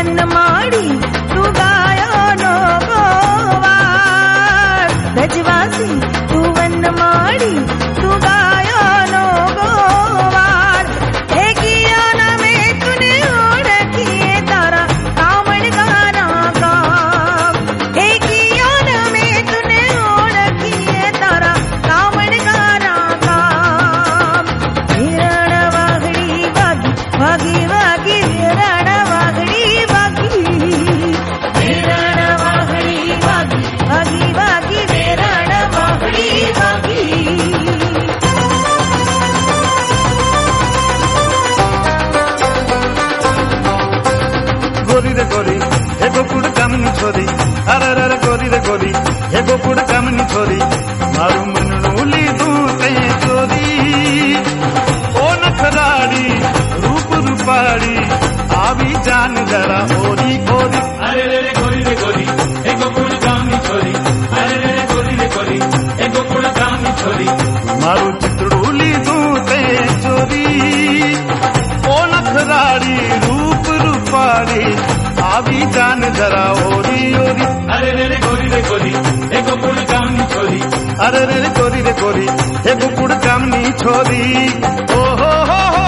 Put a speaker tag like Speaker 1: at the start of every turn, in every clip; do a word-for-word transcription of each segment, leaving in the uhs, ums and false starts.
Speaker 1: वन्न माडी तू गायो नो गोवार गजवासी तू वन्न माडी तू गायो नो गोवार हे किया ना में तूने ओळखिए तारा कामण गाना काम हे किया ना में तूने ओळखिए तारा कामण गाना काम विरण वागडी वागी वागी वागी विरण वागडी वागी विरण वागडी वागी वागी वागी विरण वागडी वागी
Speaker 2: गोरी रे गोरी हे गोकुड़ कामनी छोरी अरे रे गोरी रे गोरी हे गोकुड़ कामनी छोरी मारू मनूली तू ते चोरी ओ नखराड़ी रूप रूपाड़ी आवी जान जरा ओरी ओरी
Speaker 3: अरे रे रे गोरी रे गोरी हे गोकुड़ कामनी छोरी अरे रे रे गोरी रे गोरी हे गोकुड़ कामनी छोरी
Speaker 2: मारू चितड़ूली तू ते चोरी ओ नखराड़ी रूप रूपाड़ी आवी जान जरा ओरी ओरी
Speaker 3: अरे रे रे गोरी रे गोरी हे गोकुड़ कामनी छोरी
Speaker 2: अरे रे रे गोरी रे गोरी हे गोकुड़ कामनी छोरी ओ हो हो हो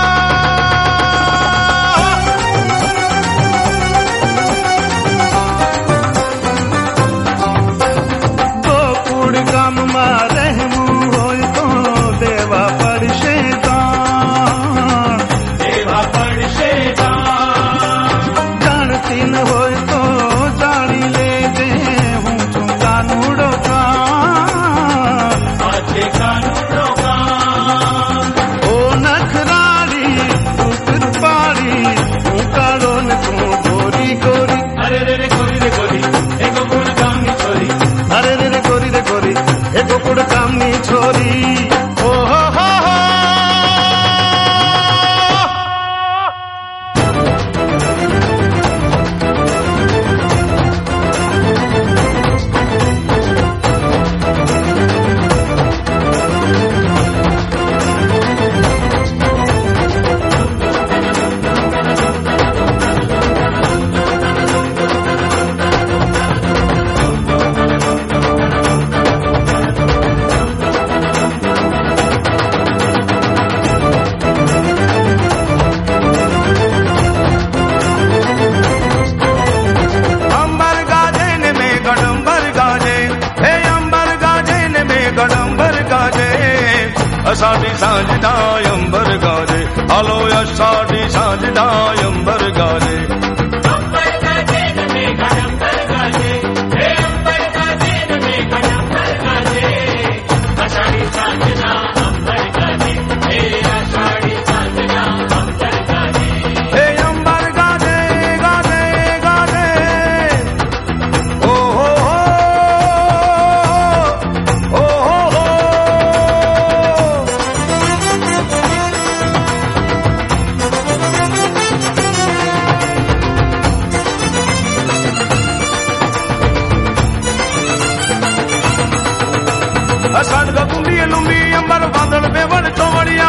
Speaker 2: गोकुड़ काम मा रहमू होय तो देवा पड़शे दान
Speaker 3: देवा पड़शे दान
Speaker 2: जानती न होय तो जानी ले दे हूँ चुं कानूड़ो कान
Speaker 3: आजे कानूड़ो कान
Speaker 2: ओ नखराड़ी रूप रूपाड़ी तू काड़ो न तू गोरी गोरी
Speaker 3: अरे रे रे गोरी रे गोरी हे गोकुड़ कामनी छोरी
Speaker 2: अरे रे रे गोरी रे गोरी हे गोकुड़ कामनी छोरी ओ हो हो हो अंबर गाजे ने में गडंबर गाजे हे अंबर गाजे ने में गडंबर गाजे असाडी सांजना अंबर गाजे हालो असाडी सांजना अंबर गाजे
Speaker 3: अंबर गाजे में गडंबर गाजे हे अंबर गाजे में गडंबर गाजे आषाढ़ी सांजना अंबर गाजे हे आषाढ़ी सांजना अंबर गाजे
Speaker 2: हे अंबर गाजे गाजे गाजे ओ हो हो ओ हो हो असाड दा कुंडी लुंबी अंबर बादल बेवड़ चौड़िया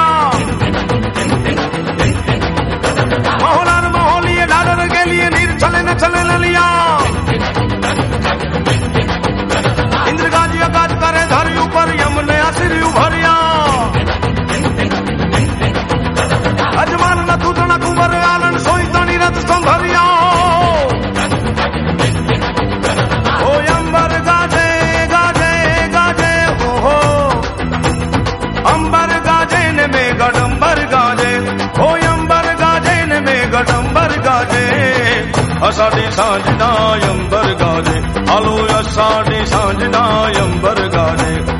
Speaker 2: महोलान महोलिए डालर के लिए नीर चले न चले न लिया इंद्र गाजी आकाश करे धरी ऊपर यमुने आसिर उभरिया अजमान न तूटना कुंवर आलन सोई तणी रथ संभरिया ओ अंबर गाजे गाजे गाजे हो हो अंबर गाजे ने में गडंबर गाजे हो अंबर गाजे ने में गडंबर गाजे असाडी सांजना अंबर गाजे हालो असाडी सांजना अंबर गाजे